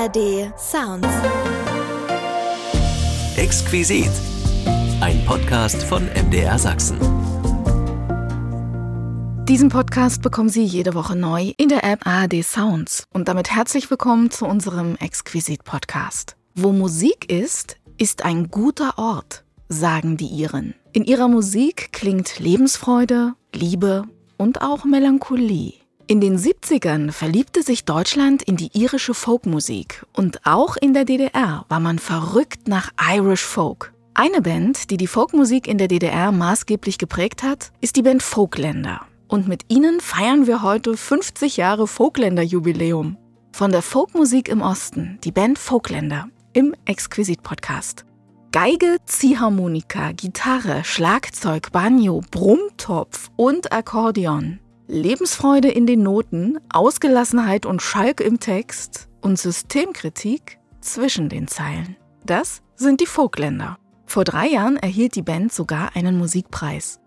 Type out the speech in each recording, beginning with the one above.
ARD Sounds. Exquisit. Ein Podcast von MDR Sachsen. Diesen Podcast bekommen Sie jede Woche neu in der App ARD Sounds. Und damit herzlich willkommen zu unserem Exquisit-Podcast. Wo Musik ist, ist ein guter Ort, sagen die Iren. In ihrer Musik klingt Lebensfreude, Liebe und auch Melancholie. In den 70ern verliebte sich Deutschland in die irische Folkmusik. Und auch in der DDR war man verrückt nach Irish Folk. Eine Band, die die Folkmusik in der DDR maßgeblich geprägt hat, ist die Band Folkländer. Und mit ihnen feiern wir heute 50 Jahre Folkländer-Jubiläum. Von der Folkmusik im Osten, die Band Folkländer im Exquisit-Podcast. Geige, Ziehharmonika, Gitarre, Schlagzeug, Banjo, Brummtopf und Akkordeon. Lebensfreude in den Noten, Ausgelassenheit und Schalk im Text und Systemkritik zwischen den Zeilen. Das sind die Folkländer. Vor 3 Jahren erhielt die Band sogar einen Musikpreis.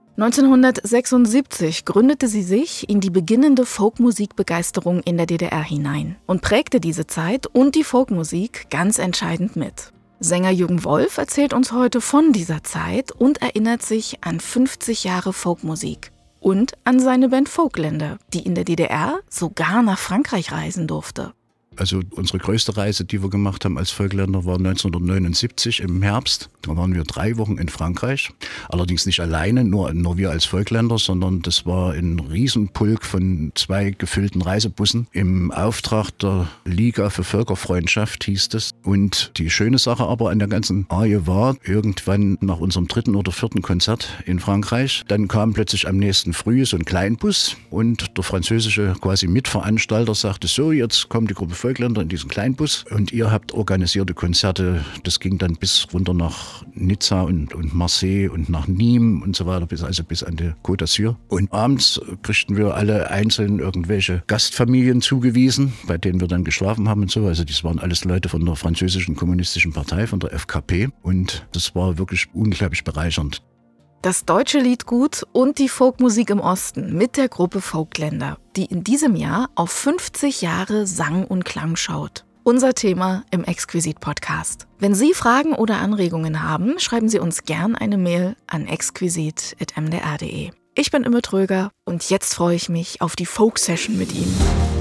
1976 gründete sie sich in die beginnende Folkmusikbegeisterung in der DDR hinein und prägte diese Zeit und die Folkmusik ganz entscheidend mit. Sänger Jürgen Wolf erzählt uns heute von dieser Zeit und erinnert sich an 50 Jahre Folkmusik und an seine Band Folkländer, die in der DDR sogar nach Frankreich reisen durfte. Also unsere größte Reise, die wir gemacht haben als Folkländer, war 1979 im Herbst. Da waren wir 3 Wochen in Frankreich. Allerdings nicht alleine, nur wir als Folkländer, sondern das war ein Riesenpulk von 2 gefüllten Reisebussen im Auftrag der Liga für Völkerfreundschaft, hieß es. Und die schöne Sache aber an der ganzen Arie war, irgendwann nach unserem 3. oder 4. Konzert in Frankreich, dann kam plötzlich am nächsten Früh so ein Kleinbus und der französische quasi Mitveranstalter sagte so, jetzt kommt die Gruppe Folkländer in diesen Kleinbus und ihr habt organisierte Konzerte. Das ging dann bis runter nach Nizza und Marseille und nach Nîmes und so weiter, bis an die Côte d'Azur. Und abends kriegten wir alle einzeln irgendwelche Gastfamilien zugewiesen, bei denen wir dann geschlafen haben und so. Also das waren alles Leute von der französischen kommunistischen Partei, von der FKP. Und das war wirklich unglaublich bereichernd. Das deutsche Liedgut und die Folkmusik im Osten mit der Gruppe Folkländer, die in diesem Jahr auf 50 Jahre Sang und Klang schaut. Unser Thema im Exquisit-Podcast. Wenn Sie Fragen oder Anregungen haben, schreiben Sie uns gern eine Mail an exquisit@mdr.de. Ich bin Imme Tröger und jetzt freue ich mich auf die Folk-Session mit Ihnen.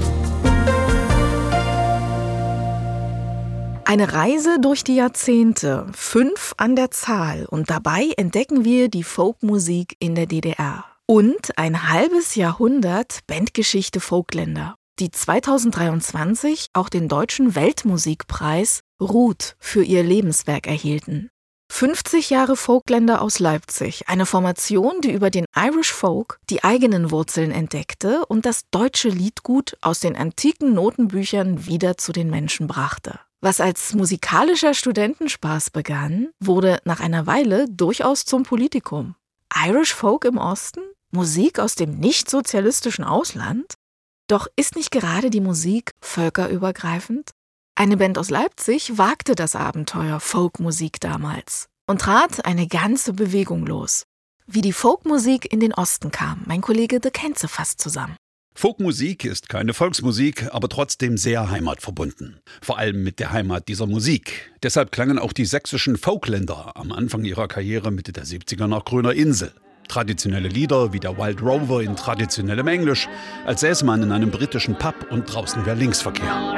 Eine Reise durch die Jahrzehnte, 5 an der Zahl, und dabei entdecken wir die Folkmusik in der DDR. Und ein halbes Jahrhundert Bandgeschichte Folkländer, die 2023 auch den Deutschen Weltmusikpreis RUT für ihr Lebenswerk erhielten. 50 Jahre Folkländer aus Leipzig, eine Formation, die über den Irish Folk die eigenen Wurzeln entdeckte und das deutsche Liedgut aus den antiken Notenbüchern wieder zu den Menschen brachte. Was als musikalischer Studentenspaß begann, wurde nach einer Weile durchaus zum Politikum. Irish Folk im Osten? Musik aus dem nicht-sozialistischen Ausland? Doch ist nicht gerade die Musik völkerübergreifend? Eine Band aus Leipzig wagte das Abenteuer Folkmusik damals und trat eine ganze Bewegung los. Wie die Folkmusik in den Osten kam, mein Kollege De Kenze fasst zusammen. Folkmusik ist keine Volksmusik, aber trotzdem sehr heimatverbunden. Vor allem mit der Heimat dieser Musik. Deshalb klangen auch die sächsischen Folkländer am Anfang ihrer Karriere Mitte der 70er nach grüner Insel. Traditionelle Lieder wie der Wild Rover in traditionellem Englisch, als säße man in einem britischen Pub und draußen wäre Linksverkehr.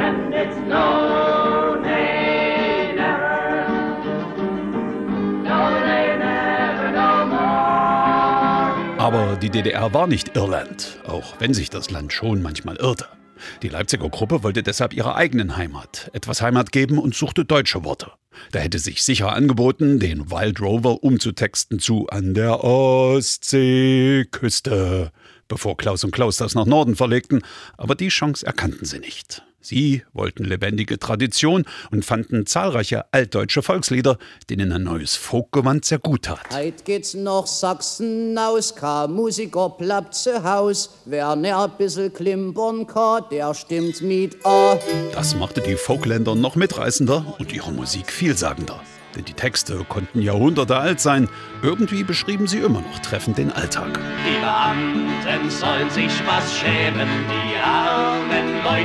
Aber die DDR war nicht Irland, auch wenn sich das Land schon manchmal irrte. Die Leipziger Gruppe wollte deshalb ihrer eigenen Heimat etwas Heimat geben und suchte deutsche Worte. Da hätte sich sicher angeboten, den Wild Rover umzutexten zu »An der Ostseeküste«, bevor Klaus und Klaus das nach Norden verlegten, aber die Chance erkannten sie nicht. Sie wollten lebendige Tradition und fanden zahlreiche altdeutsche Volkslieder, denen ein neues Folkgewand sehr gut tat. Heit geht's nach Sachsen aus, kein Musiker bleibt zu Haus. Wer ne a bissel klimpern kann, der stimmt mit an. Das machte die Folkländer noch mitreißender und ihre Musik vielsagender. Denn die Texte konnten Jahrhunderte alt sein. Irgendwie beschrieben sie immer noch treffend den Alltag. Die Beamten sollen sich was schämen, die armen Leute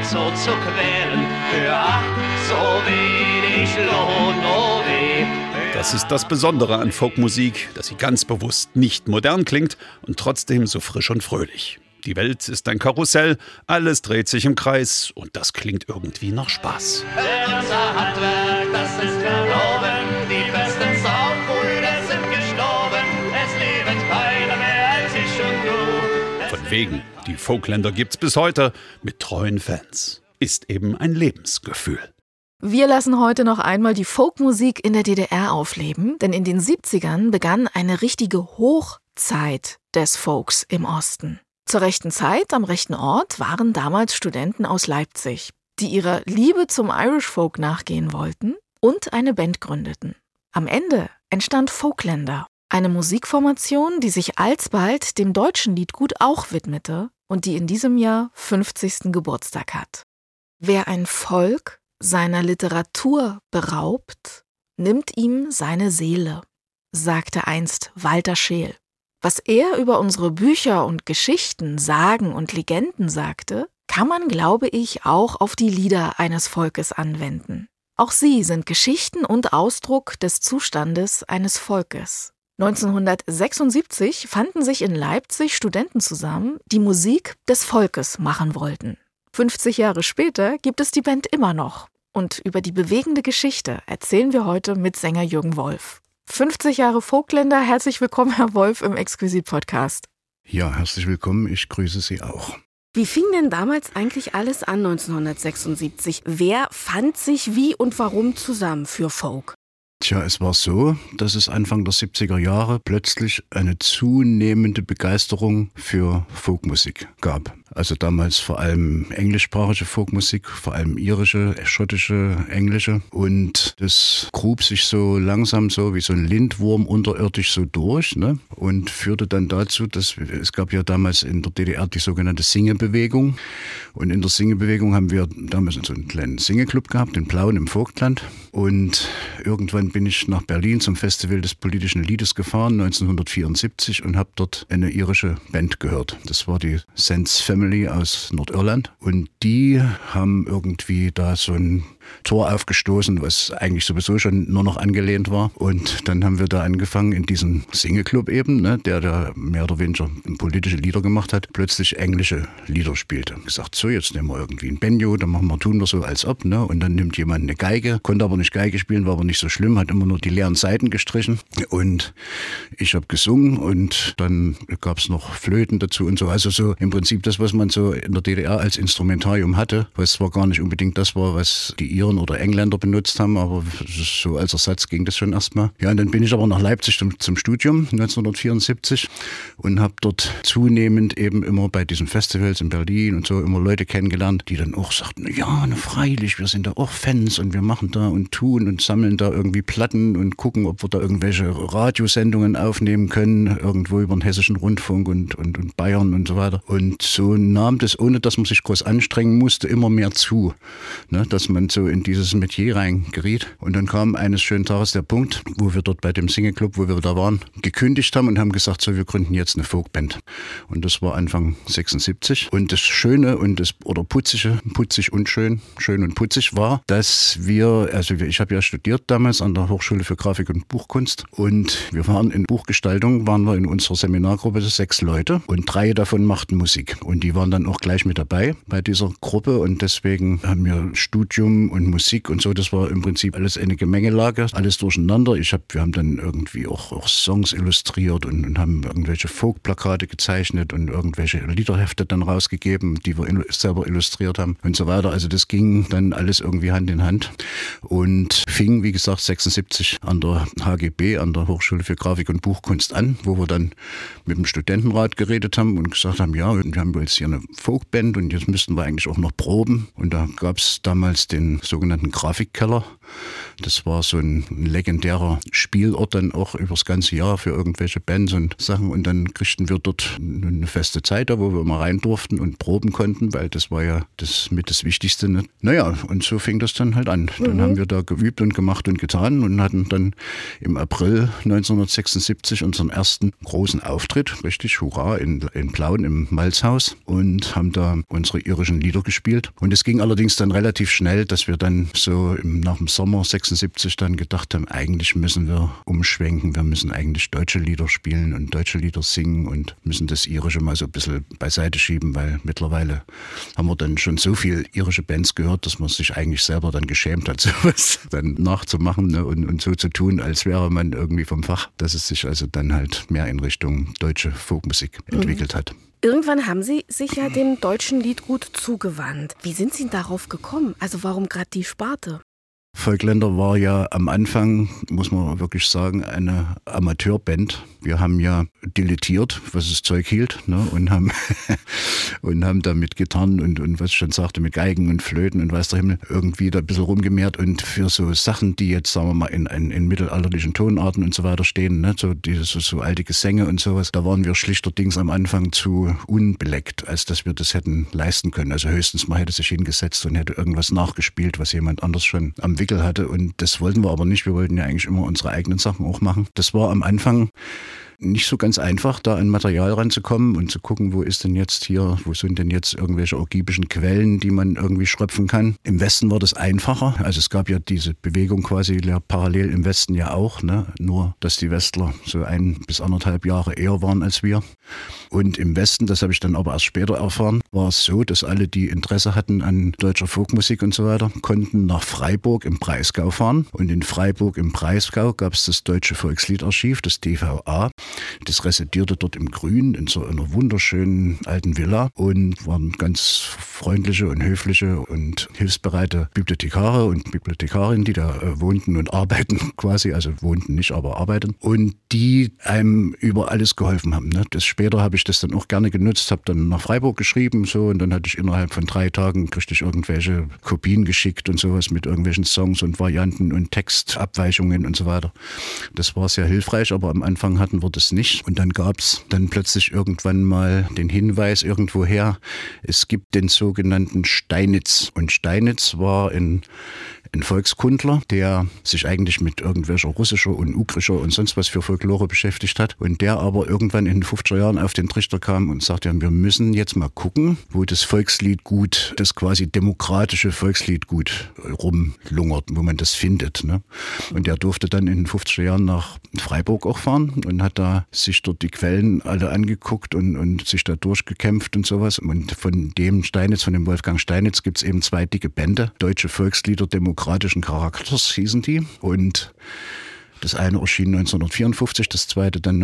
so zu quälen, für ach, so wenig Lohn, oh weh. Das ist das Besondere an Folkmusik, dass sie ganz bewusst nicht modern klingt und trotzdem so frisch und fröhlich. Die Welt ist ein Karussell, alles dreht sich im Kreis und das klingt irgendwie nach Spaß. Unser Handwerk, das ist verloren, die besten Saufbrüder sind gestorben, es lebt keiner mehr als ich und du. Von wegen, die Folkländer gibt's bis heute mit treuen Fans. Ist eben ein Lebensgefühl. Wir lassen heute noch einmal die Folkmusik in der DDR aufleben, denn in den 70ern begann eine richtige Hochzeit des Folks im Osten. Zur rechten Zeit, am rechten Ort, waren damals Studenten aus Leipzig, die ihrer Liebe zum Irish Folk nachgehen wollten und eine Band gründeten. Am Ende entstand Folkländer, eine Musikformation, die sich alsbald dem deutschen Liedgut auch widmete und die in diesem Jahr 50. Geburtstag hat. Wer ein Volk seiner Literatur beraubt, nimmt ihm seine Seele, sagte einst Walter Scheel. Was er über unsere Bücher und Geschichten, Sagen und Legenden sagte, kann man, glaube ich, auch auf die Lieder eines Volkes anwenden. Auch sie sind Geschichten und Ausdruck des Zustandes eines Volkes. 1976 fanden sich in Leipzig Studenten zusammen, die Musik des Volkes machen wollten. 50 Jahre später gibt es die Band immer noch. Und über die bewegende Geschichte erzählen wir heute mit Sänger Jürgen Wolf. 50 Jahre Folkländer, herzlich willkommen, Herr Wolf, im Exquisit-Podcast. Ja, herzlich willkommen, ich grüße Sie auch. Wie fing denn damals eigentlich alles an 1976? Wer fand sich wie und warum zusammen für Folk? Tja, es war so, dass es Anfang der 70er Jahre plötzlich eine zunehmende Begeisterung für Folkmusik gab. Also damals vor allem englischsprachige Folkmusik, vor allem irische, schottische, englische. Und das grub sich so langsam so wie so ein Lindwurm unterirdisch so durch, ne? Und führte dann dazu, dass es gab ja damals in der DDR die sogenannte Singebewegung. Und in der Singebewegung haben wir damals so einen kleinen Singeclub gehabt, den Blauen im Vogtland. Und irgendwann bin ich nach Berlin zum Festival des politischen Liedes gefahren, 1974, und habe dort eine irische Band gehört. Das war die Sense Family aus Nordirland. Und die haben irgendwie da so ein Tor aufgestoßen, was eigentlich sowieso schon nur noch angelehnt war. Und dann haben wir da angefangen, in diesem Singeclub eben, ne, der da mehr oder weniger politische Lieder gemacht hat, plötzlich englische Lieder spielte. Gesagt, so, jetzt nehmen wir irgendwie ein Banjo, dann tun wir so als ob, ne? Und dann nimmt jemand eine Geige, konnte aber nicht Geige spielen, war aber nicht so schlimm, hat immer nur die leeren Saiten gestrichen. Und ich habe gesungen und dann gab es noch Flöten dazu und so. Also so im Prinzip das, was man so in der DDR als Instrumentarium hatte, was zwar gar nicht unbedingt das war, was die Iren oder Engländer benutzt haben, aber so als Ersatz ging das schon erstmal. Ja, und dann bin ich aber nach Leipzig zum Studium 1974 und habe dort zunehmend eben immer bei diesen Festivals in Berlin und so immer Leute kennengelernt, die dann auch sagten, ja, freilich, wir sind da auch Fans und wir machen da und tun und sammeln da irgendwie Platten und gucken, ob wir da irgendwelche Radiosendungen aufnehmen können, irgendwo über den Hessischen Rundfunk und Bayern und so weiter. Und so nahm das, ohne dass man sich groß anstrengen musste, immer mehr zu, ne, dass man so in dieses Metier reingeriet. Und dann kam eines schönen Tages der Punkt, wo wir dort bei dem Singleclub, wo wir da waren, gekündigt haben und haben gesagt, so, wir gründen jetzt eine Folkband. Und das war Anfang 76. Und das Schöne und putzig und schön und putzig war, dass ich habe ja studiert damals an der Hochschule für Grafik und Buchkunst und wir waren in Buchgestaltung, waren wir in unserer Seminargruppe 6 Leute und 3 davon machten Musik. Und die waren dann auch gleich mit dabei bei dieser Gruppe und deswegen haben wir Studium und Musik und so, das war im Prinzip alles eine Gemengelage, alles durcheinander. Wir haben dann irgendwie auch Songs illustriert und haben irgendwelche Folkplakate gezeichnet und irgendwelche Liederhefte dann rausgegeben, die wir selber illustriert haben und so weiter. Also das ging dann alles irgendwie Hand in Hand und fing, wie gesagt, 76 an der HGB, an der Hochschule für Grafik und Buchkunst an, wo wir dann mit dem Studentenrat geredet haben und gesagt haben, ja, wir haben jetzt hier eine Folkband und jetzt müssten wir eigentlich auch noch proben. Und da gab es damals den sogenannten Grafikkeller Das war so ein legendärer Spielort dann auch übers ganze Jahr für irgendwelche Bands und Sachen. Und dann kriegten wir dort eine feste Zeit, wo wir immer rein durften und proben konnten, weil das war ja das Wichtigste. Ne? Naja, und so fing das dann halt an. Dann haben wir da geübt und gemacht und getan und hatten dann im April 1976 unseren ersten großen Auftritt, richtig, hurra, in Plauen im Malzhaus und haben da unsere irischen Lieder gespielt. Und es ging allerdings dann relativ schnell, dass wir dann so nach dem Sommer 76 dann gedacht haben, eigentlich müssen wir umschwenken, wir müssen eigentlich deutsche Lieder spielen und deutsche Lieder singen und müssen das Irische mal so ein bisschen beiseite schieben, weil mittlerweile haben wir dann schon so viel irische Bands gehört, dass man sich eigentlich selber dann geschämt hat, sowas dann nachzumachen, ne, und so zu tun, als wäre man irgendwie vom Fach, dass es sich also dann halt mehr in Richtung deutsche Folkmusik entwickelt hat. Irgendwann haben Sie sich ja dem deutschen Liedgut zugewandt. Wie sind Sie darauf gekommen? Also warum gerade die Sparte? Volkländer war ja am Anfang, muss man wirklich sagen, eine Amateurband. Wir haben ja dilettiert, was das Zeug hielt, ne, und haben da mit Gitarren und was ich schon sagte, mit Geigen und Flöten und weiß der Himmel irgendwie da ein bisschen rumgemehrt. Und für so Sachen, die jetzt, sagen wir mal, in mittelalterlichen Tonarten und so weiter stehen, ne, so alte Gesänge und sowas, da waren wir schlichterdings am Anfang zu unbeleckt, als dass wir das hätten leisten können. Also höchstens man hätte sich hingesetzt und hätte irgendwas nachgespielt, was jemand anders schon am Wickel hatte. Und das wollten wir aber nicht. Wir wollten ja eigentlich immer unsere eigenen Sachen auch machen. Das war am Anfang nicht so ganz einfach, da an Material ranzukommen und zu gucken, wo sind denn jetzt irgendwelche orgibischen Quellen, die man irgendwie schröpfen kann. Im Westen war das einfacher. Also es gab ja diese Bewegung quasi parallel im Westen ja auch, ne? Nur, dass die Westler so 1 bis 1,5 Jahre eher waren als wir. Und im Westen, das habe ich dann aber erst später erfahren, war es so, dass alle, die Interesse hatten an deutscher Folkmusik und so weiter, konnten nach Freiburg im Breisgau fahren. Und in Freiburg im Breisgau gab es das Deutsche Volksliedarchiv, das DVA. Das residierte dort im Grün in so einer wunderschönen alten Villa und waren ganz freundliche und höfliche und hilfsbereite Bibliothekare und Bibliothekarinnen, die da wohnten und arbeiten quasi, also wohnten nicht, aber arbeiten, und die einem über alles geholfen haben. Ne? Später habe ich das dann auch gerne genutzt, habe dann nach Freiburg geschrieben so, und dann hatte ich innerhalb von 3 Tagen richtig irgendwelche Kopien geschickt und sowas mit irgendwelchen Songs und Varianten und Textabweichungen und so weiter. Das war sehr hilfreich, aber am Anfang hatten wir das nicht. Und dann gab es dann plötzlich irgendwann mal den Hinweis irgendwoher, es gibt den sogenannten Steinitz. Und Steinitz war ein Volkskundler, der sich eigentlich mit irgendwelcher russischer und ugrischer und sonst was für Folklore beschäftigt hat. Und der aber irgendwann in den 50er Jahren auf den Trichter kam und sagte, ja, wir müssen jetzt mal gucken, wo das Volksliedgut, das quasi demokratische Volksliedgut rumlungert, wo man das findet. Ne? Und der durfte dann in den 50er Jahren nach Freiburg auch fahren und hat da sich dort die Quellen alle angeguckt und sich da durchgekämpft und sowas. Und von dem Wolfgang Steinitz, gibt es eben 2 dicke Bände, Deutsche Volkslieder demokratischen Charakters hießen die, und das eine erschien 1954, das zweite dann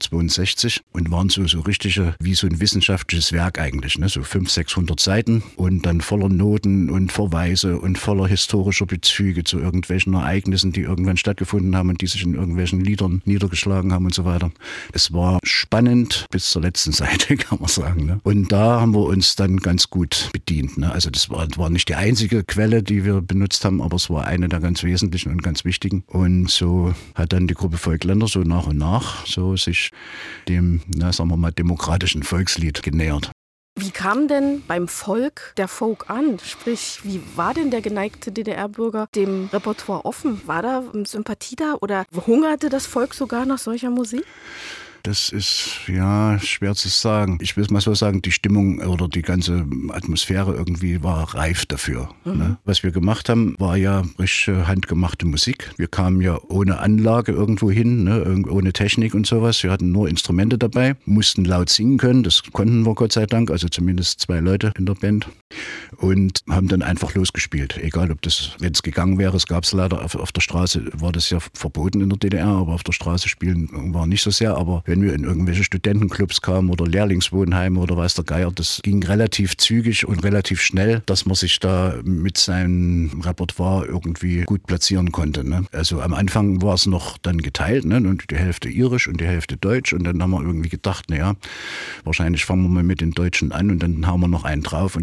1962 und waren so richtige, wie so ein wissenschaftliches Werk eigentlich, ne? So 500-600 Seiten und dann voller Noten und Verweise und voller historischer Bezüge zu irgendwelchen Ereignissen, die irgendwann stattgefunden haben und die sich in irgendwelchen Liedern niedergeschlagen haben und so weiter. Es war spannend bis zur letzten Seite, kann man sagen. Ne? Und da haben wir uns dann ganz gut bedient. Ne? Also das war nicht die einzige Quelle, die wir benutzt haben, aber es war eine der ganz wesentlichen und ganz wichtigen. Und so hat dann die Gruppe Volkländer so nach und nach so sich dem, sagen wir mal, demokratischen Volkslied genähert. Wie kam denn beim Volk der Folk an? Sprich, wie war denn der geneigte DDR-Bürger dem Repertoire offen? War da Sympathie da oder hungerte das Volk sogar nach solcher Musik? Das ist ja schwer zu sagen. Ich will es mal so sagen, die Stimmung oder die ganze Atmosphäre irgendwie war reif dafür. Ne? Was wir gemacht haben, war ja richtig handgemachte Musik. Wir kamen ja ohne Anlage irgendwo hin, ne? Ohne Technik und sowas. Wir hatten nur Instrumente dabei, mussten laut singen können. Das konnten wir Gott sei Dank, also zumindest 2 Leute in der Band. Und haben dann einfach losgespielt. Egal, ob das, wenn es gegangen wäre, es gab es leider auf der Straße, war das ja verboten in der DDR, aber auf der Straße spielen war nicht so sehr. Aber wenn wir in irgendwelche Studentenclubs kamen oder Lehrlingswohnheime oder weiß der Geier, das ging relativ zügig und relativ schnell, dass man sich da mit seinem Repertoire irgendwie gut platzieren konnte. Ne? Also am Anfang war es noch dann geteilt, ne? Und die Hälfte irisch und die Hälfte deutsch, und dann haben wir irgendwie gedacht, naja, wahrscheinlich fangen wir mal mit den Deutschen an und dann hauen wir noch einen drauf und spielen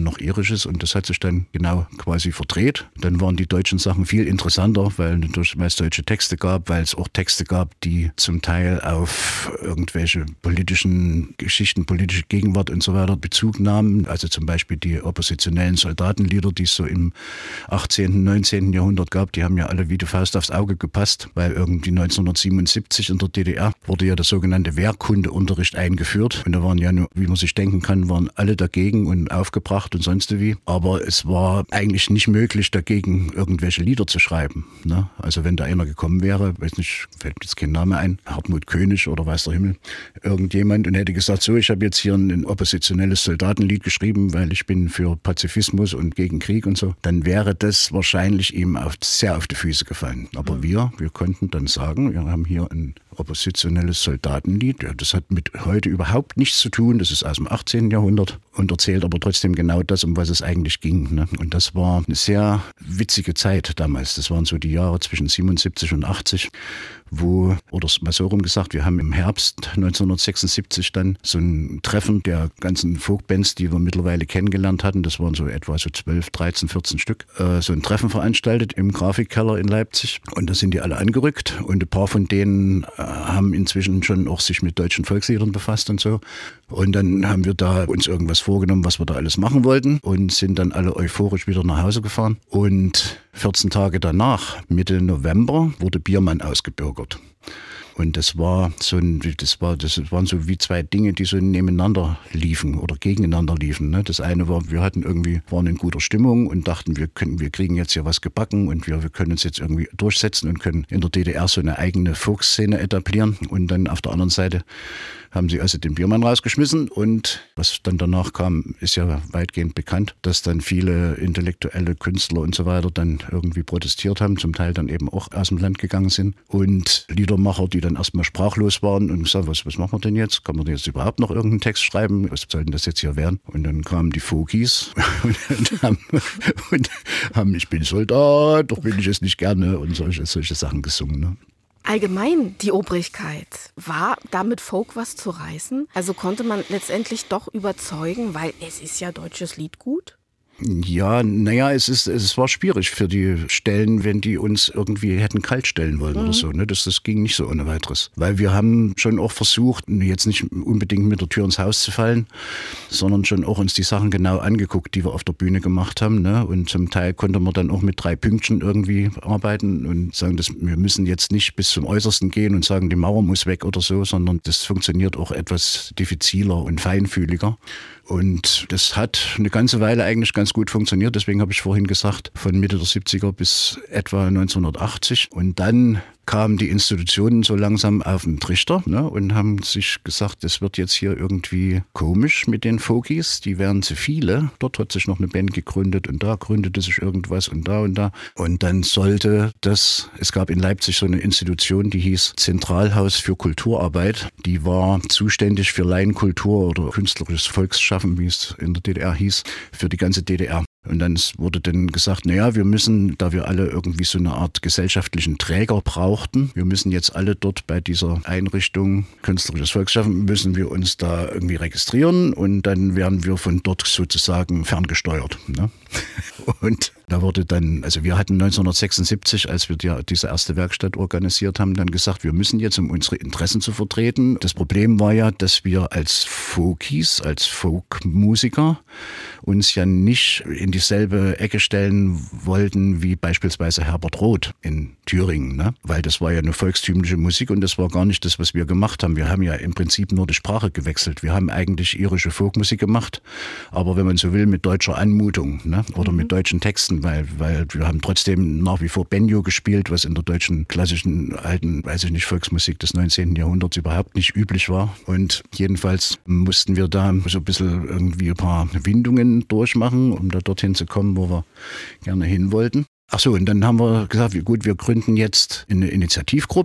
noch Irisches und das hat sich dann genau quasi verdreht. Dann waren die deutschen Sachen viel interessanter, weil es deutsche Texte gab, weil es auch Texte gab, die zum Teil auf irgendwelche politischen Geschichten, politische Gegenwart und so weiter Bezug nahmen. Also zum Beispiel die oppositionellen Soldatenlieder, die es so im 18., 19. Jahrhundert gab, die haben ja alle wie die Faust aufs Auge gepasst, weil irgendwie 1977 in der DDR wurde ja der sogenannte Wehrkundeunterricht eingeführt. Und da waren ja nur, wie man sich denken kann, waren alle dagegen und aufgebracht und sonst wie. Aber es war eigentlich nicht möglich, dagegen irgendwelche Lieder zu schreiben. Ne? Also wenn da einer gekommen wäre, weiß nicht, fällt mir jetzt kein Name ein, Hartmut König oder weiß der Himmel, irgendjemand und hätte gesagt, so, ich habe jetzt hier ein oppositionelles Soldatenlied geschrieben, weil ich bin für Pazifismus und gegen Krieg und so, dann wäre das wahrscheinlich ihm sehr auf die Füße gefallen. Aber wir konnten dann sagen, wir haben hier ein oppositionelles Soldatenlied. Ja, das hat mit heute überhaupt nichts zu tun. Das ist aus dem 18. Jahrhundert und erzählt aber trotzdem genau das, um was es eigentlich ging. Ne? Und das war eine sehr witzige Zeit damals. Das waren so die Jahre zwischen 77 und 80, oder mal so rum gesagt, wir haben im Herbst 1976 dann so ein Treffen der ganzen Folkbands, die wir mittlerweile kennengelernt hatten. Das waren so etwa so 12, 13, 14 Stück. So ein Treffen veranstaltet im Grafikkeller in Leipzig. Und da sind die alle angerückt. Und ein paar von denen haben inzwischen schon auch sich mit deutschen Volksliedern befasst und so. Und dann haben wir da uns irgendwas vorgenommen, was wir da alles machen wollten und sind dann alle euphorisch wieder nach Hause gefahren. Und 14 Tage danach, Mitte November, wurde Biermann ausgebürgert. Und das waren so wie zwei Dinge, die so nebeneinander liefen oder gegeneinander liefen. Ne? Das eine war, wir waren in guter Stimmung und dachten, wir kriegen jetzt hier was gebacken und wir können uns jetzt irgendwie durchsetzen und können in der DDR so eine eigene Folkszene etablieren. Und dann auf der anderen Seite haben sie also den Biermann rausgeschmissen und was dann danach kam, ist ja weitgehend bekannt, dass dann viele intellektuelle Künstler und so weiter dann irgendwie protestiert haben, zum Teil dann eben auch aus dem Land gegangen sind und Liedermacher, die dann erstmal sprachlos waren und gesagt, was machen wir denn jetzt? Kann man denn jetzt überhaupt noch irgendeinen Text schreiben? Was soll denn das jetzt hier werden? Und dann kamen die Folkies und haben Ich bin Soldat, doch bin ich es nicht gerne und solche Sachen gesungen. Ne? Allgemein die Obrigkeit, war damit Folk was zu reißen? Also konnte man letztendlich doch überzeugen, weil es ist ja deutsches Liedgut? Ja, es war schwierig für die Stellen, wenn die uns irgendwie hätten kalt stellen wollen oder so. Ne? Das ging nicht so ohne weiteres. Weil wir haben schon auch versucht, jetzt nicht unbedingt mit der Tür ins Haus zu fallen, sondern schon auch uns die Sachen genau angeguckt, die wir auf der Bühne gemacht haben. Ne? Und zum Teil konnte man dann auch mit 3 Pünktchen irgendwie arbeiten und sagen, wir müssen jetzt nicht bis zum Äußersten gehen und sagen, die Mauer muss weg oder so, sondern das funktioniert auch etwas diffiziler und feinfühliger. Und das hat eine ganze Weile eigentlich ganz gut funktioniert. Deswegen habe ich vorhin gesagt, von Mitte der 70er bis etwa 1980. Und dann kamen die Institutionen so langsam auf den Trichter, ne, und haben sich gesagt, das wird jetzt hier irgendwie komisch mit den Folkies. Die wären zu viele. Dort hat sich noch eine Band gegründet und da gründete sich irgendwas und da und da. Und dann es gab in Leipzig so eine Institution, die hieß Zentralhaus für Kulturarbeit. Die war zuständig für Laienkultur oder künstlerisches Volksschaffen, wie es in der DDR hieß, für die ganze DDR. Und dann wurde dann gesagt, wir müssen, da wir alle irgendwie so eine Art gesellschaftlichen Träger brauchten, wir müssen jetzt alle dort bei dieser Einrichtung künstlerisches Volksschaffen, müssen wir uns da irgendwie registrieren und dann werden wir von dort sozusagen ferngesteuert. Ne? Und da wurde dann, also wir hatten 1976, als wir diese erste Werkstatt organisiert haben, dann gesagt, wir müssen jetzt, um unsere Interessen zu vertreten. Das Problem war ja, dass wir als Folkies, als Folkmusiker uns ja nicht in dieselbe Ecke stellen wollten wie beispielsweise Herbert Roth in Thüringen, ne? Weil das war ja eine volkstümliche Musik und das war gar nicht das, was wir gemacht haben. Wir haben ja im Prinzip nur die Sprache gewechselt. Wir haben eigentlich irische Folkmusik gemacht, aber wenn man so will, mit deutscher Anmutung, ne? Oder mit deutschen Texten, weil wir haben trotzdem nach wie vor Benjo gespielt, was in der deutschen klassischen alten, Volksmusik des 19. Jahrhunderts überhaupt nicht üblich war. Und jedenfalls mussten wir da so ein bisschen irgendwie ein paar Windungen durchmachen, um da dorthin zu kommen, wo wir gerne hin wollten. Ach so, und dann haben wir gesagt, gut, wir gründen jetzt eine Initiativgruppe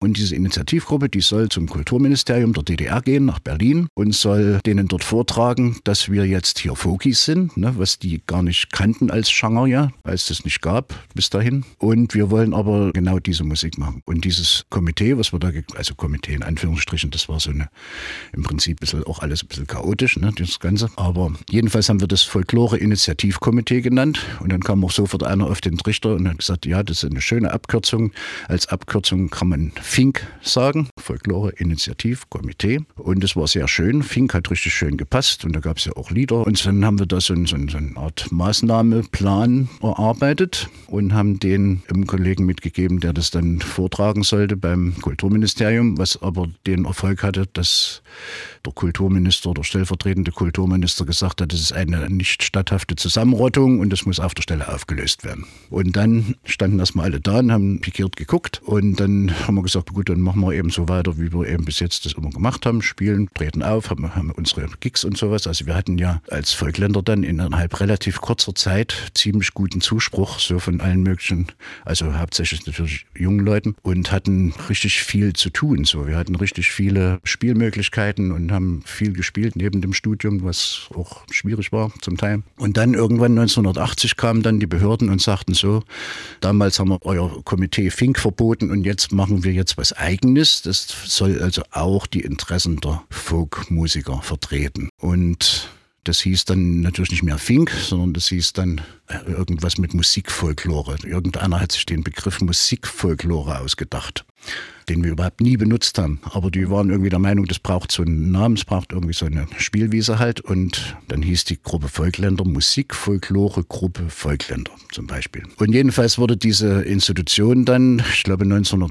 Und diese Initiativgruppe, die soll zum Kulturministerium der DDR gehen, nach Berlin, und soll denen dort vortragen, dass wir jetzt hier Folkies sind, ne, was die gar nicht kannten als Genre, ja, weil es das nicht gab bis dahin. Und wir wollen aber genau diese Musik machen. Und dieses Komitee, was wir da, also Komitee in Anführungsstrichen, das war so eine, im Prinzip auch alles ein bisschen chaotisch, ne, das Ganze. Aber jedenfalls haben wir das Folklore-Initiativkomitee genannt. Und dann kam auch sofort einer auf den Trichter und hat gesagt, ja, das ist eine schöne Abkürzung. Als Abkürzung kann man FINK sagen, Folklore-Initiativkomitee. Und das war sehr schön. FINK hat richtig schön gepasst und da gab es ja auch Lieder. Und dann haben wir da so eine Art Maßnahmeplan erarbeitet und haben den einem Kollegen mitgegeben, der das dann vortragen sollte beim Kulturministerium, was aber den Erfolg hatte, dass der Kulturminister oder stellvertretende Kulturminister gesagt hat, das ist eine nicht statthafte Zusammenrottung und das muss auf der Stelle aufgelöst werden. Und dann standen erstmal alle da und haben pikiert geguckt und dann haben wir gesagt, gut, dann machen wir eben so weiter, wie wir eben bis jetzt das immer gemacht haben, spielen, treten auf, haben unsere Gigs und sowas. Also wir hatten ja als Volkländer dann innerhalb relativ kurzer Zeit ziemlich guten Zuspruch, so von allen möglichen, also hauptsächlich natürlich jungen Leuten und hatten richtig viel zu tun. So, wir hatten richtig viele Spielmöglichkeiten und haben viel gespielt neben dem Studium, was auch schwierig war zum Teil. Und dann irgendwann 1980 kamen dann die Behörden und sagten so, damals haben wir euer Komitee FINK verboten und jetzt machen wir jetzt was Eigenes. Das soll also auch die Interessen der Folkmusiker vertreten. Und das hieß dann natürlich nicht mehr FINK, sondern das hieß dann irgendwas mit Musikfolklore. Irgendeiner hat sich den Begriff Musikfolklore ausgedacht, den wir überhaupt nie benutzt haben. Aber die waren irgendwie der Meinung, das braucht so einen Namen, es braucht irgendwie so eine Spielwiese halt. Und dann hieß die Gruppe Volkländer Musikfolklore-Gruppe Volkländer zum Beispiel. Und jedenfalls wurde diese Institution dann, ich glaube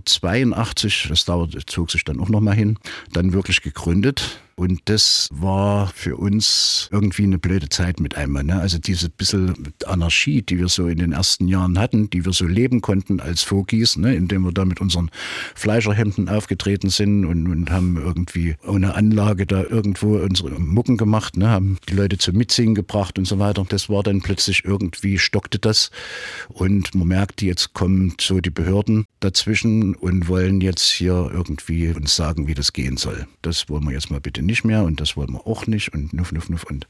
1982, das zog sich dann auch nochmal hin, dann wirklich gegründet. Und das war für uns irgendwie eine blöde Zeit mit einmal. Ne? Also diese bisschen Anarchie, die wir so in den ersten Jahren hatten, die wir so leben konnten als Folkies, ne? Indem wir da mit unseren Fleischerhemden aufgetreten sind und haben irgendwie ohne Anlage da irgendwo unsere Mucken gemacht, ne? Haben die Leute zum Mitsingen gebracht und so weiter. Das war dann plötzlich irgendwie, stockte das. Und man merkt, jetzt kommen so die Behörden dazwischen und wollen jetzt hier irgendwie uns sagen, wie das gehen soll. Das wollen wir jetzt mal bitte nicht mehr und das wollen wir auch nicht und nuff. Und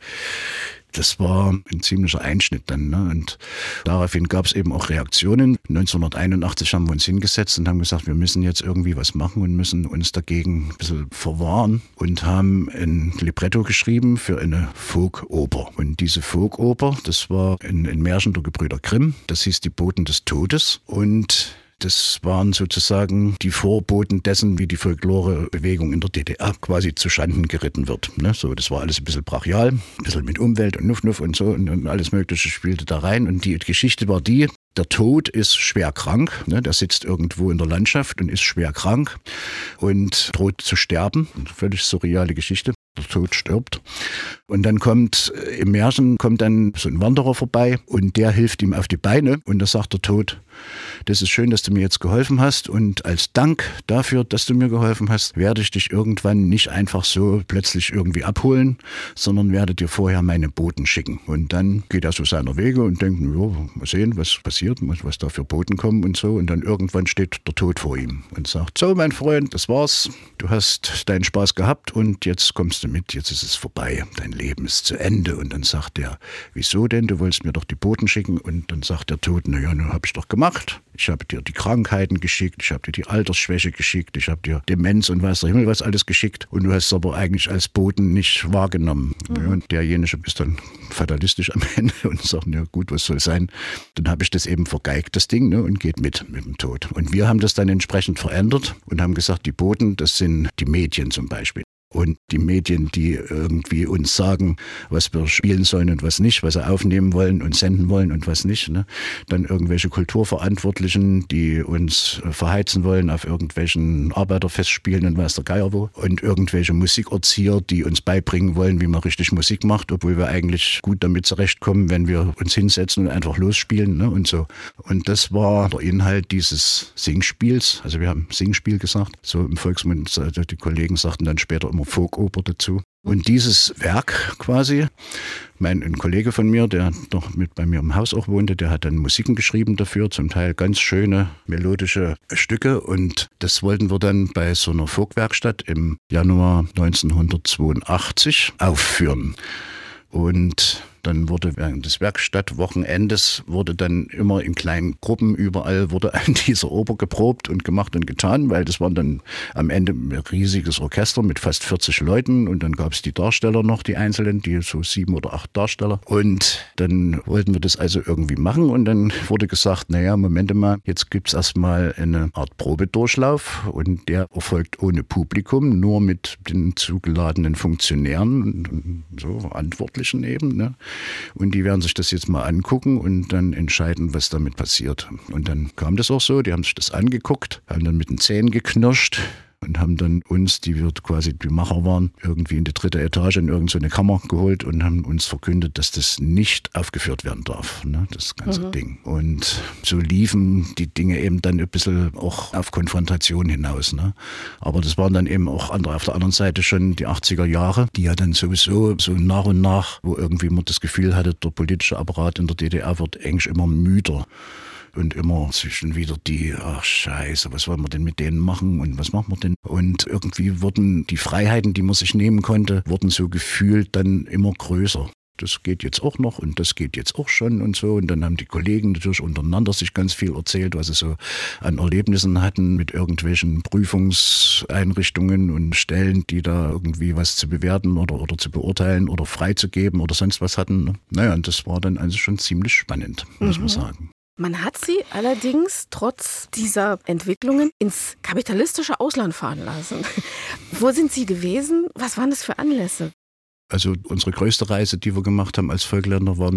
das war ein ziemlicher Einschnitt dann. Ne? Und daraufhin gab es eben auch Reaktionen. 1981 haben wir uns hingesetzt und haben gesagt, wir müssen jetzt irgendwie was machen und müssen uns dagegen ein bisschen verwahren und haben ein Libretto geschrieben für eine Folkoper. Und diese Folkoper, das war ein Märchen der Gebrüder Grimm. Das hieß Die Boten des Todes und das waren sozusagen die Vorboten dessen, wie die Folklore-Bewegung in der DDR quasi zuschanden geritten wird. Ne? So, das war alles ein bisschen brachial, ein bisschen mit Umwelt und Nuff und so und alles Mögliche spielte da rein. Und die Geschichte war die, der Tod ist schwer krank, ne? Der sitzt irgendwo in der Landschaft und ist schwer krank und droht zu sterben. Eine völlig surreale Geschichte. Der Tod stirbt. Und dann im Märchen kommt dann so ein Wanderer vorbei und der hilft ihm auf die Beine und da sagt der Tod, das ist schön, dass du mir jetzt geholfen hast und als Dank dafür, dass du mir geholfen hast, werde ich dich irgendwann nicht einfach so plötzlich irgendwie abholen, sondern werde dir vorher meine Boten schicken. Und dann geht er so seiner Wege und denkt, ja, mal sehen, was passiert, was da für Boten kommen und so. Und dann irgendwann steht der Tod vor ihm und sagt, so mein Freund, das war's, du hast deinen Spaß gehabt und jetzt kommst du mit, jetzt ist es vorbei, dein Leben ist zu Ende. Und dann sagt er, wieso denn, du wolltest mir doch die Boten schicken. Und dann sagt der Tod, naja, nun habe ich doch gemacht. Ich habe dir die Krankheiten geschickt, ich habe dir die Altersschwäche geschickt, ich habe dir Demenz und weiß der Himmel was alles geschickt und du hast es aber eigentlich als Boten nicht wahrgenommen. Mhm. Ja, und derjenige ist dann fatalistisch am Ende und sagt, ja gut, was soll sein. Dann habe ich das eben vergeigt, das Ding, ne, und geht mit dem Tod. Und wir haben das dann entsprechend verändert und haben gesagt, die Boten, das sind die Medien zum Beispiel. Und die Medien, die irgendwie uns sagen, was wir spielen sollen und was nicht, was sie aufnehmen wollen und senden wollen und was nicht. Ne? Dann irgendwelche Kulturverantwortlichen, die uns verheizen wollen auf irgendwelchen Arbeiterfestspielen und weiß der Geier wo. Und irgendwelche Musikerzieher, die uns beibringen wollen, wie man richtig Musik macht, obwohl wir eigentlich gut damit zurechtkommen, wenn wir uns hinsetzen und einfach losspielen, ne? Und so. Und das war der Inhalt dieses Singspiels. Also wir haben Singspiel gesagt. So im Volksmund, die Kollegen sagten dann später immer immer Folkoper dazu. Und dieses Werk quasi, ein Kollege von mir, der noch mit bei mir im Haus auch wohnte, der hat dann Musiken geschrieben dafür, zum Teil ganz schöne melodische Stücke. Und das wollten wir dann bei so einer Folkwerkstatt im Januar 1982 aufführen. Und dann wurde während des Werkstattwochenendes wurde dann immer in kleinen Gruppen überall wurde an dieser Oper geprobt und gemacht und getan, weil das waren dann am Ende ein riesiges Orchester mit fast 40 Leuten und dann gab es die Darsteller noch, die einzelnen, die so 7 oder 8 Darsteller und dann wollten wir das also irgendwie machen und dann wurde gesagt, naja, Moment mal, jetzt gibt's erstmal eine Art Probedurchlauf und der erfolgt ohne Publikum, nur mit den zugeladenen Funktionären und so Verantwortlichen eben, ne? Und die werden sich das jetzt mal angucken und dann entscheiden, was damit passiert. Und dann kam das auch so, die haben sich das angeguckt, haben dann mit den Zähnen geknirscht und haben dann uns, die wir quasi die Macher waren, irgendwie in die 3. Etage in irgendeine Kammer geholt und haben uns verkündet, dass das nicht aufgeführt werden darf, ne, das ganze Ding. Und so liefen die Dinge eben dann ein bisschen auch auf Konfrontation hinaus. Ne. Aber das waren dann eben auch auf der anderen Seite schon die 80er Jahre, die ja dann sowieso so nach und nach, wo irgendwie man das Gefühl hatte, der politische Apparat in der DDR wird eigentlich immer müder. Und immer zwischen wieder ach Scheiße, was wollen wir denn mit denen machen und was machen wir denn? Und irgendwie wurden die Freiheiten, die man sich nehmen konnte, wurden so gefühlt dann immer größer. Das geht jetzt auch noch und das geht jetzt auch schon und so. Und dann haben die Kollegen natürlich untereinander sich ganz viel erzählt, was sie so an Erlebnissen hatten mit irgendwelchen Prüfungseinrichtungen und Stellen, die da irgendwie was zu bewerten oder zu beurteilen oder freizugeben oder sonst was hatten. Naja, und das war dann also schon ziemlich spannend, muss man sagen. Man hat sie allerdings trotz dieser Entwicklungen ins kapitalistische Ausland fahren lassen. Wo sind Sie gewesen? Was waren das für Anlässe? Also unsere größte Reise, die wir gemacht haben als Völkländer, war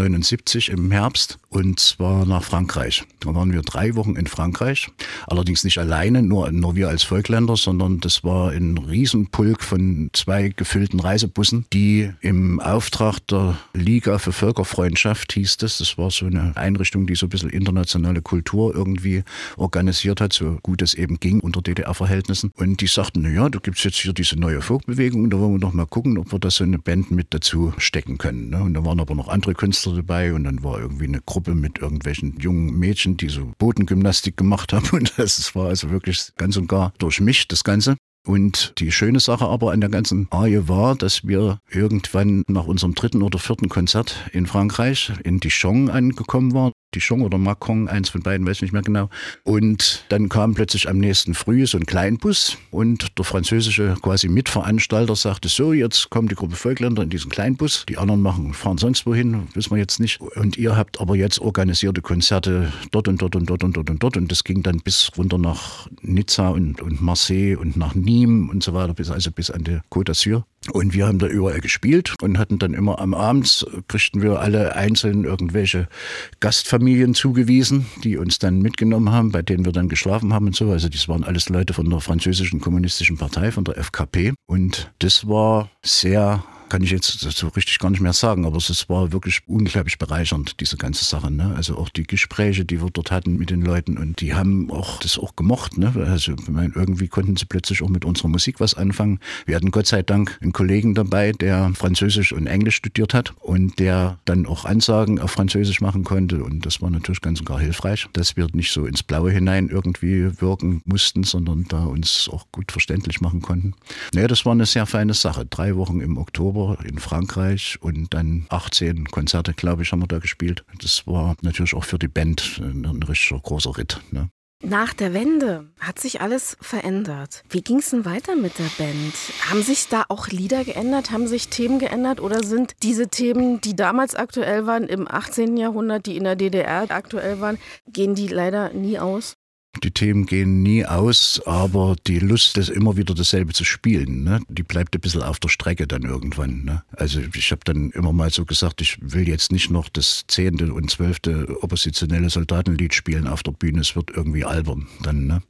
1979 im Herbst und zwar nach Frankreich. Da waren wir 3 Wochen in Frankreich, allerdings nicht alleine, nur wir als Völkländer, sondern das war ein Riesenpulk von 2 gefüllten Reisebussen, die im Auftrag der Liga für Völkerfreundschaft hieß das. Das war so eine Einrichtung, die so ein bisschen internationale Kultur irgendwie organisiert hat, so gut es eben ging unter DDR-Verhältnissen. Und die sagten, naja, da gibt's jetzt hier diese neue Folkbewegung, da wollen wir doch mal gucken, ob wir das so eine Band mit dazu stecken können. Ne? Und da waren aber noch andere Künstler dabei und dann war irgendwie eine Gruppe mit irgendwelchen jungen Mädchen, die so Bodengymnastik gemacht haben und das war also wirklich ganz und gar durchmischt, das Ganze. Und die schöne Sache aber an der ganzen Arie war, dass wir irgendwann nach unserem 3. oder 4. Konzert in Frankreich in Dijon angekommen waren. Dijon oder Macon, eins von beiden, weiß nicht mehr genau. Und dann kam plötzlich am nächsten Früh so ein Kleinbus und der französische quasi Mitveranstalter sagte so, jetzt kommt die Gruppe Völkländer in diesen Kleinbus. Die anderen fahren sonst wohin, wissen wir jetzt nicht. Und ihr habt aber jetzt organisierte Konzerte dort und dort und dort und dort und dort. Und das ging dann bis runter nach Nizza und Marseille und nach Nîmes und so weiter, bis an die Côte d'Azur. Und wir haben da überall gespielt und hatten dann immer am Abend, kriegten wir alle einzeln irgendwelche Gastfamilien zugewiesen, die uns dann mitgenommen haben, bei denen wir dann geschlafen haben und so. Also das waren alles Leute von der französischen kommunistischen Partei, von der FKP. Und das war sehr, kann ich jetzt so richtig gar nicht mehr sagen, aber es war wirklich unglaublich bereichernd, diese ganze Sache. Ne? Also auch die Gespräche, die wir dort hatten mit den Leuten und die haben auch das auch gemocht. Ne? Also ich meine, irgendwie konnten sie plötzlich auch mit unserer Musik was anfangen. Wir hatten Gott sei Dank einen Kollegen dabei, der Französisch und Englisch studiert hat und der dann auch Ansagen auf Französisch machen konnte und das war natürlich ganz und gar hilfreich, dass wir nicht so ins Blaue hinein irgendwie wirken mussten, sondern da uns auch gut verständlich machen konnten. Naja, das war eine sehr feine Sache. 3 Wochen im Oktober in Frankreich und dann 18 Konzerte, glaube ich, haben wir da gespielt. Das war natürlich auch für die Band ein richtig großer Ritt. Ne? Nach der Wende hat sich alles verändert. Wie ging es denn weiter mit der Band? Haben sich da auch Lieder geändert? Haben sich Themen geändert? Oder sind diese Themen, die damals aktuell waren, im 18. Jahrhundert, die in der DDR aktuell waren, gehen die leider nie aus? Die Themen gehen nie aus, aber die Lust, das immer wieder dasselbe zu spielen, ne, die bleibt ein bisschen auf der Strecke dann irgendwann. Ne. Also ich habe dann immer mal so gesagt, ich will jetzt nicht noch das 10. und 12. oppositionelle Soldatenlied spielen auf der Bühne, es wird irgendwie albern dann. Ne.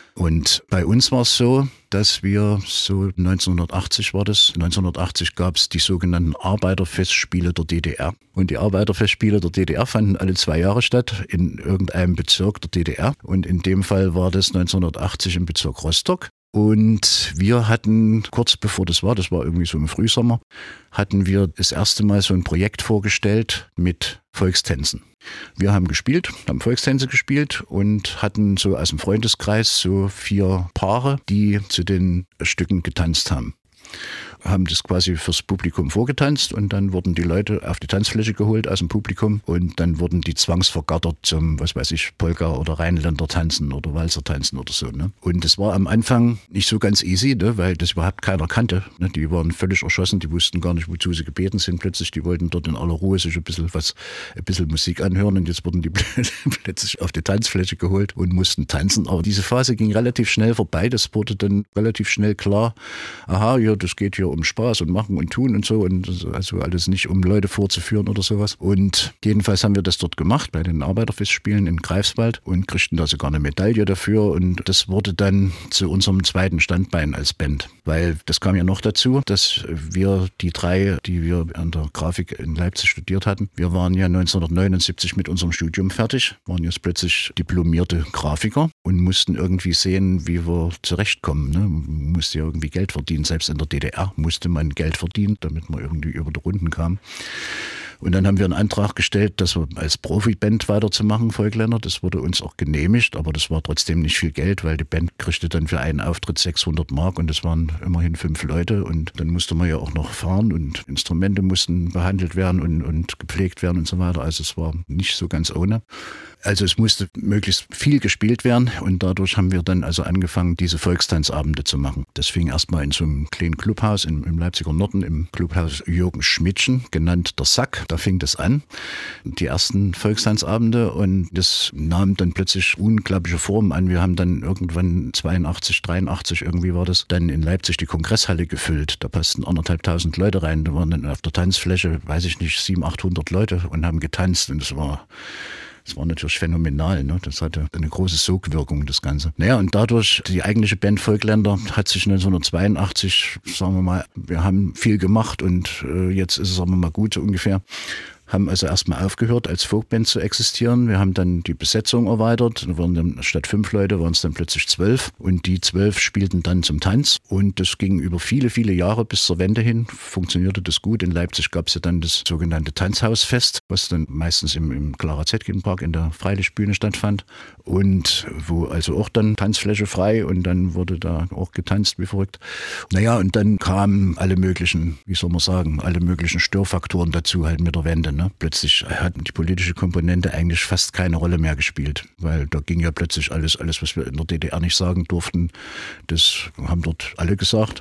Und bei uns war es so, dass wir so 1980 war das. 1980 gab es die sogenannten Arbeiterfestspiele der DDR. Und die Arbeiterfestspiele der DDR fanden alle 2 Jahre statt in irgendeinem Bezirk der DDR. Und in dem Fall war das 1980 im Bezirk Rostock. Und wir hatten kurz bevor das war irgendwie so im Frühsommer, hatten wir das erste Mal so ein Projekt vorgestellt mit Volkstänzen. Wir haben gespielt, haben Volkstänze gespielt und hatten so aus dem Freundeskreis so 4 Paare, die zu den Stücken getanzt haben. Haben das quasi fürs Publikum vorgetanzt und dann wurden die Leute auf die Tanzfläche geholt aus dem Publikum und dann wurden die zwangsvergattert zum, was weiß ich, Polka oder Rheinländer tanzen oder Walzer tanzen oder so. Ne? Und das war am Anfang nicht so ganz easy, ne? Weil das überhaupt keiner kannte. Ne? Die waren völlig erschossen, die wussten gar nicht, wozu sie gebeten sind. Plötzlich, die wollten dort in aller Ruhe sich ein bisschen Musik anhören und jetzt wurden die plötzlich auf die Tanzfläche geholt und mussten tanzen. Aber diese Phase ging relativ schnell vorbei. Das wurde dann relativ schnell klar, aha, ja, das geht hier um Spaß und Machen und Tun und so und also alles nicht um Leute vorzuführen oder sowas. Und jedenfalls haben wir das dort gemacht bei den Arbeiterfestspielen in Greifswald und kriegten da sogar eine Medaille dafür und das wurde dann zu unserem zweiten Standbein als Band. Weil das kam ja noch dazu, dass wir die 3, die wir an der Grafik in Leipzig studiert hatten, wir waren ja 1979 mit unserem Studium fertig, waren jetzt plötzlich diplomierte Grafiker und mussten irgendwie sehen, wie wir zurechtkommen. Ne? Man musste ja irgendwie Geld verdienen, selbst in der DDR musste man Geld verdienen, damit man irgendwie über die Runden kam. Und dann haben wir einen Antrag gestellt, das als Profiband weiterzumachen, Volkländer. Das wurde uns auch genehmigt, aber das war trotzdem nicht viel Geld, weil die Band kriegte dann für einen Auftritt 600 Mark und das waren immerhin 5 Leute. Und dann musste man ja auch noch fahren und Instrumente mussten behandelt werden und gepflegt werden und so weiter. Also es war nicht so ganz ohne. Also es musste möglichst viel gespielt werden und dadurch haben wir dann also angefangen, diese Volkstanzabende zu machen. Das fing erstmal in so einem kleinen Clubhaus im Leipziger Norden, im Clubhaus Jürgen Schmidtchen, genannt der Sack. Da fing das an, die ersten Volkstanzabende und das nahm dann plötzlich unglaubliche Formen an. Wir haben dann irgendwann 82, 83 irgendwie war das, dann in Leipzig die Kongresshalle gefüllt. Da passten 1.500 Leute rein. Da waren dann auf der Tanzfläche, weiß ich nicht, 700, 800 Leute und haben getanzt und das war natürlich phänomenal, ne? Das hatte eine große Sogwirkung, das Ganze. Naja, und dadurch, die eigentliche Band Volkländer hat sich 1982, sagen wir mal, wir haben viel gemacht und jetzt ist es, sagen wir mal, gut so ungefähr. Haben also erstmal aufgehört, als Folkband zu existieren. Wir haben dann die Besetzung erweitert. Da waren dann statt 5 Leute, waren es dann plötzlich 12. Und die 12 spielten dann zum Tanz. Und das ging über viele, viele Jahre bis zur Wende hin. Funktionierte das gut. In Leipzig gab es ja dann das sogenannte Tanzhausfest, was dann meistens im Clara Zetkin Park in der Freilichtbühne stattfand. Und wo also auch dann Tanzfläche frei und dann wurde da auch getanzt wie verrückt. Naja, und dann kamen alle möglichen, wie soll man sagen, alle möglichen Störfaktoren dazu halt mit der Wende. Ne? Plötzlich hat die politische Komponente eigentlich fast keine Rolle mehr gespielt, weil da ging ja plötzlich alles, was wir in der DDR nicht sagen durften, das haben dort alle gesagt.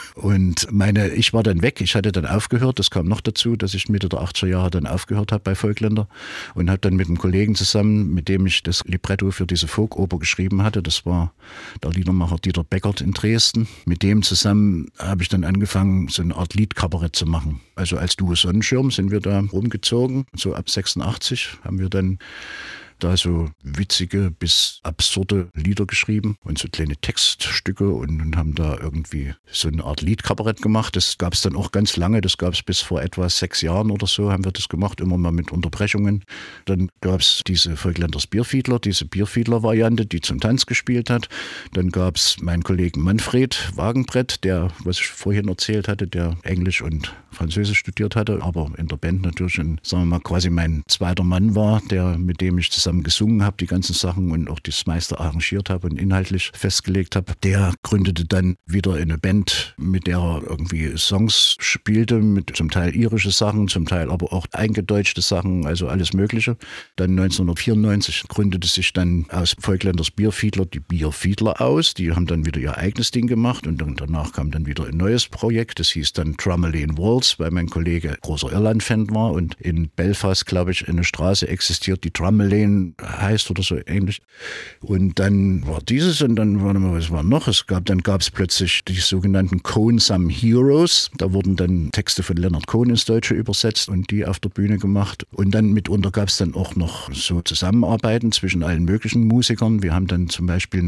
Und ich war dann weg, ich hatte dann aufgehört, das kam noch dazu, dass ich Mitte der 80er Jahre dann aufgehört habe bei Volkländer und habe dann mit einem Kollegen zusammen, mit dem ich das Libretto für diese Folkoper geschrieben hatte, das war der Liedermacher Dieter Beckert in Dresden, mit dem zusammen habe ich dann angefangen, so eine Art Liedkabarett zu machen. Also als Duo Sonnenschirm sind wir da rumgezogen. So ab 86 haben wir dann da so witzige bis absurde Lieder geschrieben und so kleine Textstücke und haben da irgendwie so eine Art Liedkabarett gemacht. Das gab es dann auch ganz lange, das gab es bis vor etwa 6 Jahren oder so, haben wir das gemacht, immer mal mit Unterbrechungen. Dann gab es diese Volkländers Bierfiedler, diese Bierfiedler-Variante, die zum Tanz gespielt hat. Dann gab es meinen Kollegen Manfred Wagenbrett, der, was ich vorhin erzählt hatte, der Englisch und Französisch studiert hatte, aber in der Band natürlich, sagen wir mal, quasi mein zweiter Mann war, mit dem ich zusammen gesungen habe, die ganzen Sachen und auch das meiste arrangiert habe und inhaltlich festgelegt habe. Der gründete dann wieder eine Band, mit der er irgendwie Songs spielte, mit zum Teil irische Sachen, zum Teil aber auch eingedeutschte Sachen, also alles Mögliche. Dann 1994 gründete sich dann aus Volkländers Bierfiedler die Bierfiedler aus. Die haben dann wieder ihr eigenes Ding gemacht und danach kam dann wieder ein neues Projekt. Das hieß dann Drummerlane Waltz, weil mein Kollege großer Irland-Fan war und in Belfast, glaube ich, eine Straße existiert, die Drummerlane heißt oder so ähnlich. Und dann war dieses und dann, was war noch? Dann gab es plötzlich die sogenannten Cohn Some Heroes. Da wurden dann Texte von Leonard Cohen ins Deutsche übersetzt und die auf der Bühne gemacht. Und dann mitunter gab es dann auch noch so Zusammenarbeiten zwischen allen möglichen Musikern. Wir haben dann zum Beispiel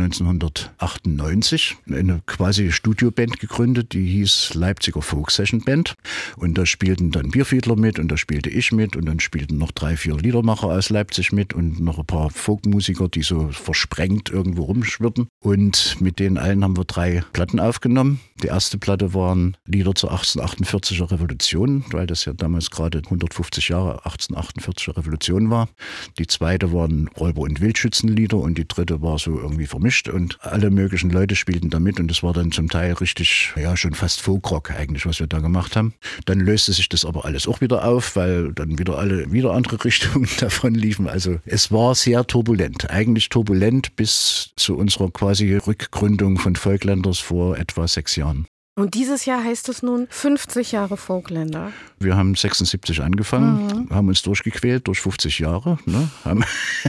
1998 eine quasi Studioband gegründet, die hieß Leipziger Folk Session Band. Und da spielten dann Bierfiedler mit und da spielte ich mit und dann spielten noch 3, 4 Liedermacher aus Leipzig mit und noch ein paar Folkmusiker, die so versprengt irgendwo rumschwirrten. Und mit denen allen haben wir 3 Platten aufgenommen. Die erste Platte waren Lieder zur 1848er Revolution, weil das ja damals gerade 150 Jahre 1848er Revolution war. Die zweite waren Räuber- und Wildschützenlieder und die dritte war so irgendwie vermischt und alle möglichen Leute spielten da mit und das war dann zum Teil richtig, ja schon fast Folkrock eigentlich, was wir da gemacht haben. Dann löste sich das aber alles auch wieder auf, weil dann wieder andere Richtungen davon liefen. Also es war sehr turbulent, eigentlich turbulent bis zu unserer quasi Rückgründung von Folkländers vor etwa 6 Jahren. Und dieses Jahr heißt es nun 50 Jahre Folkländer. Wir haben 76 angefangen, haben uns durchgequält durch 50 Jahre. Ne? Haben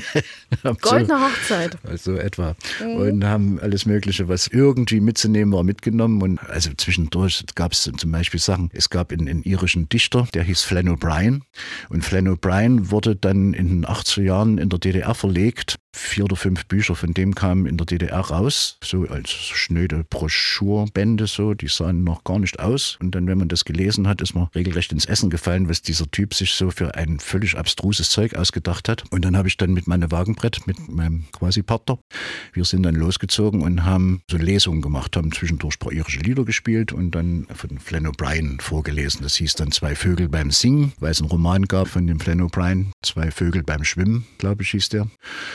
Goldene Hochzeit. Also etwa. Und haben alles Mögliche, was irgendwie mitzunehmen war, mitgenommen. Und also zwischendurch gab es zum Beispiel Sachen. Es gab einen irischen Dichter, der hieß Flann O'Brien. Und Flann O'Brien wurde dann in den 80er Jahren in der DDR verlegt. 4 oder 5 Bücher von dem kamen in der DDR raus, so als schnöde Broschürbände, so, die sahen noch gar nicht aus. Und dann, wenn man das gelesen hat, ist man regelrecht ins Essen gefallen, was dieser Typ sich so für ein völlig abstruses Zeug ausgedacht hat. Und dann habe ich dann mit meinem Wagenbrett, mit meinem Quasi-Partner, wir sind dann losgezogen und haben so Lesungen gemacht, haben zwischendurch ein paar irische Lieder gespielt und dann von Flann O'Brien vorgelesen. Das hieß dann 2 Vögel beim Singen, weil es einen Roman gab von dem Flann O'Brien, 2 Vögel beim Schwimmen, glaube ich, hieß der.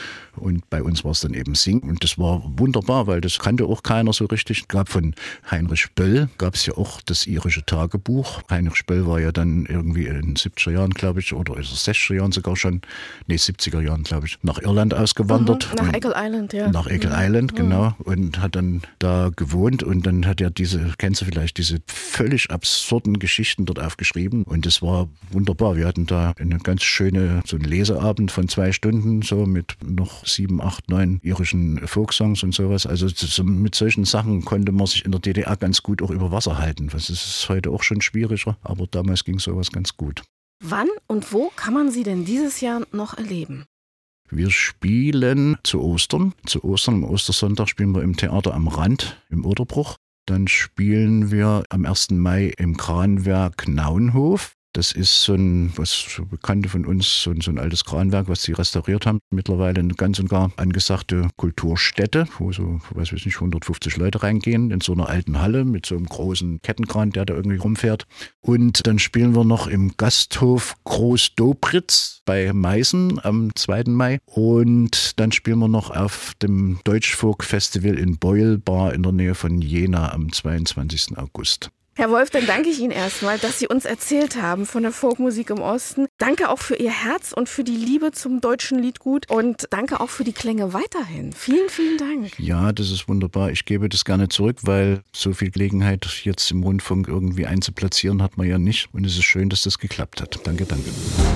Und bei uns war es dann eben Singen. Und das war wunderbar, weil das kannte auch keiner so richtig. Es gab von Heinrich Böll, gab es ja auch das irische Tagebuch. Heinrich Böll war ja dann irgendwie in den 70er Jahren, glaube ich, oder in den 60er Jahren sogar schon, 70er Jahren, glaube ich, nach Irland ausgewandert. Nach Eagle Island, ja. Nach Eagle Island, genau. Und hat dann da gewohnt und dann hat er kennst du vielleicht, diese völlig absurden Geschichten dort aufgeschrieben. Und das war wunderbar. Wir hatten da eine ganz schöne, so einen Leseabend von 2 Stunden, so mit noch 7, 8, 9 irischen Folksongs und sowas. Also mit solchen Sachen konnte man sich in der DDR ganz gut auch über Wasser halten. Das ist heute auch schon schwieriger, aber damals ging sowas ganz gut. Wann und wo kann man Sie denn dieses Jahr noch erleben? Wir spielen zu Ostern. Am Ostersonntag spielen wir im Theater am Rand im Oderbruch. Dann spielen wir am 1. Mai im Kranwerk Naunhof. Das ist so ein, was Bekannte von uns, so ein altes Kranwerk, was sie restauriert haben. Mittlerweile eine ganz und gar angesagte Kulturstätte, wo so, weiß ich nicht, 150 Leute reingehen, in so einer alten Halle mit so einem großen Kettenkran, der da irgendwie rumfährt. Und dann spielen wir noch im Gasthof Groß-Dobritz bei Meißen am 2. Mai. Und dann spielen wir noch auf dem Deutschfolk-Festival in Beulbar in der Nähe von Jena am 22. August. Herr Wolf, dann danke ich Ihnen erstmal, dass Sie uns erzählt haben von der Folkmusik im Osten. Danke auch für Ihr Herz und für die Liebe zum deutschen Liedgut und danke auch für die Klänge weiterhin. Vielen, vielen Dank. Ja, das ist wunderbar. Ich gebe das gerne zurück, weil so viel Gelegenheit jetzt im Rundfunk irgendwie einzuplatzieren hat man ja nicht. Und es ist schön, dass das geklappt hat. Danke, danke.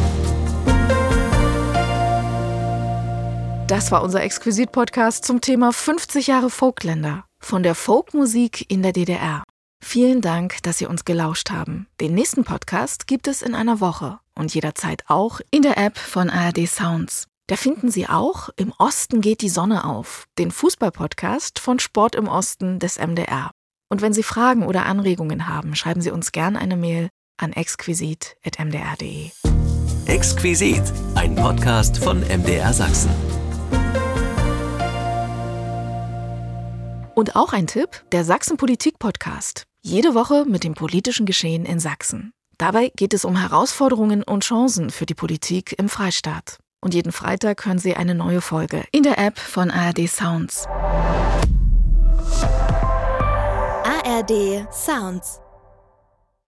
Das war unser Exquisit-Podcast zum Thema 50 Jahre Folkländer von der Folkmusik in der DDR. Vielen Dank, dass Sie uns gelauscht haben. Den nächsten Podcast gibt es in einer Woche und jederzeit auch in der App von ARD Sounds. Da finden Sie auch Im Osten geht die Sonne auf, den Fußball-Podcast von Sport im Osten des MDR. Und wenn Sie Fragen oder Anregungen haben, schreiben Sie uns gern eine Mail an exquisit@mdr.de. Exquisit, ein Podcast von MDR Sachsen. Und auch ein Tipp, der Sachsen-Politik-Podcast. Jede Woche mit dem politischen Geschehen in Sachsen. Dabei geht es um Herausforderungen und Chancen für die Politik im Freistaat. Und jeden Freitag hören Sie eine neue Folge in der App von ARD Sounds. ARD Sounds.